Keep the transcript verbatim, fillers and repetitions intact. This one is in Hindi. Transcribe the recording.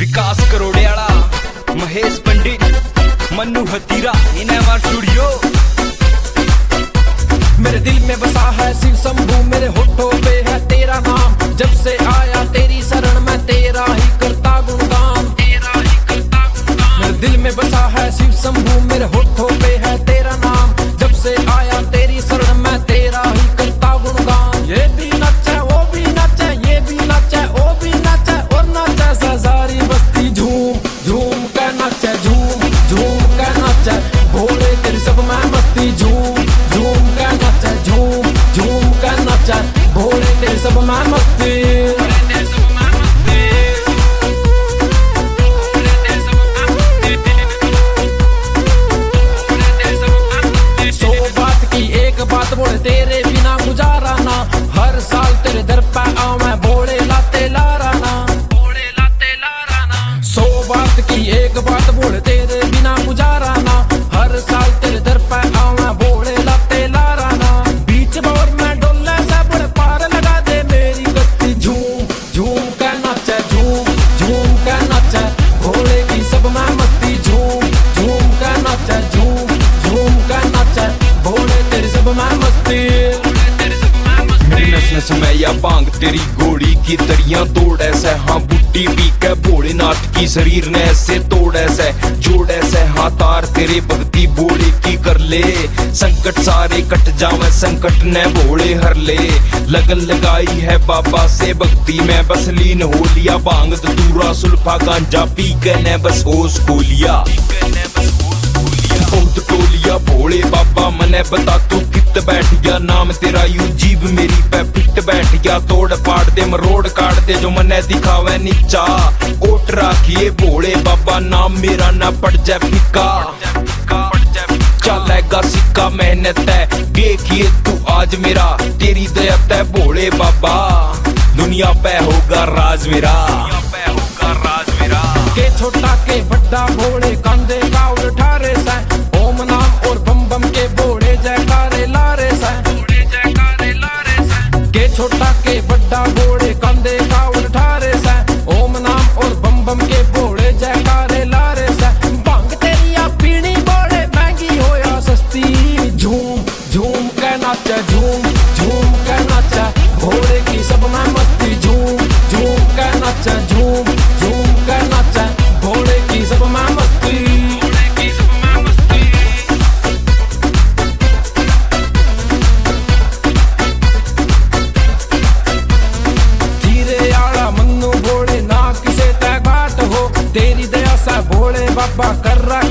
विकास करोड़ियाला, महेश पंडित, मन्नू हतीरा, इनेवा स्टूडियो। मेरे दिल में बसा है शिव शंभू, मेरे होठों पे है तेरा नाम। जब से आया तेरी शरण में तेरा ही करता गुणगान, तेरा ही करता गुणगान। मेरे दिल में बसा है शिव शंभू, मेरे होठों पे है तेरा नाम। जब से आया तेरी शरण में तेरा ही करता गुणगान। ये भी नचे वो भी नचे, ये भी नचे वो भी नचे, और नचे से सारी बस्ती झूम झूम के नचे, झूम झूम के नचे। भोले तेरी सब में मस्ती, झूम झूम के नचे, झूम झूम के नचे। भोले तेरी सब में मस्ती। बात बोले तेरे बिना गुजारा ना, हर साल तेरे दर पे आऊं मैं भोले लाते लारा ना, भोले लाते लारा ना। सौ बात की एक बात बोले तेरे बिना गुजारा ना, हर साल तेरे दर पे आऊं मैं भोले लाते लारा ना। बीच बोर में डोले से बड़े पार लगा दे मेरी कश्ती, झूम झूम के नाचे, झूम झूम के नाचे। भोले की सब में मस्ती, झूम झूम के नाचे, झूम झूम के नाचे। भोले तेरी सब में मस्ती। मेरी नस नस में या बांग तेरी घोड़ी की तरियां तोड़ ऐसे, हाँ बुट्टी पी के भोलेनाथ की शरीर ने ऐसे तोड़ ऐसे, जोड़ ऐसे हाँ तार तेरे भक्ति भोले की कर ले। संकट सारे कट जावे, संकट ने भोले हर ले। लगन लगाई है बाबा से भक्ति में बस लीन हो लिया। बांग धतूरा सुल्फा गांजा पी के ने बस होश खो लिया। बहुत टोलिया भोले बाबा मने बता तू कित बैठ गया, नाम तेरा यू जीव मेरी पे फिट बैठ गया। तोड़ फाड़ दे मरोड़ काट दे जो मने दिखावे नीचा, ओट राखिए भोले बाबा नाम मेरा ना पड़ जाए फिक्का। चलेगा सिक्का मेहनत है देखिए तू आज मेरा, तेरी दया तय भोले बाबा दुनिया पे होगा राज मेरा, दुनिया पे होगा राज मेरा। के छोटा के बड़ा भोले कंधे का उठारे से, ओम नाम और बम बम के भोले जयकारे लारे से, भोले जयकारे लारे से। के छोटा के बड़ा भोले कंधे का उठारे से, ओम नाम और बम बम के भोले जयकारे लारे से। भांग तेरी या पीनी भोले महंगी हो या सस्ती, झूम झूम के नाचे, झूम झूम के नाचे। भोले की सब में मस्ती, झूम झूम के नाचे, झूम झूम के नाचे। भोले की सब में मस्ती, भोले की सब में मस्ती। धीरे आड़ा मन्नू भोले ना किसे तय घाट हो, तेरी दया से भोले बाबा कर रहा